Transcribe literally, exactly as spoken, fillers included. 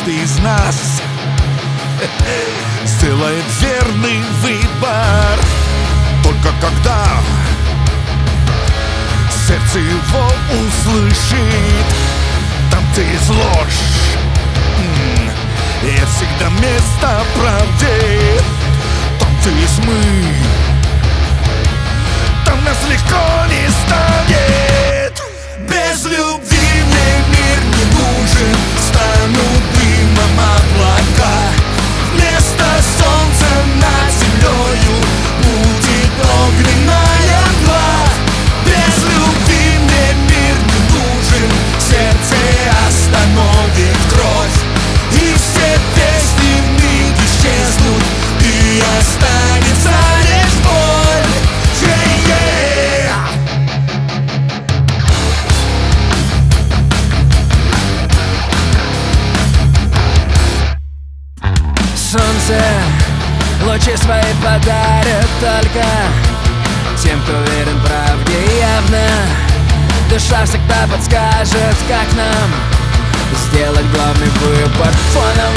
каждый из нас сделает верный выбор. Только когда сердце его услышит, там, где есть ложь, есть всегда место правде. Там, где есть мы, там нас легко не станет. Без любви мне мир не нужен. Станут дымом облака. Вместо солнца над землею будет огненная мгла. Без любви мне мир не нужен. Сердце остановит кровь, и все песни вмиг исчезнут, и останется лишь боль. Yeah-yeah. Солнце лучи свои подарят только тем, кто верен правде явно. Душа всегда подскажет, как нам сделать главный выбор. Фоном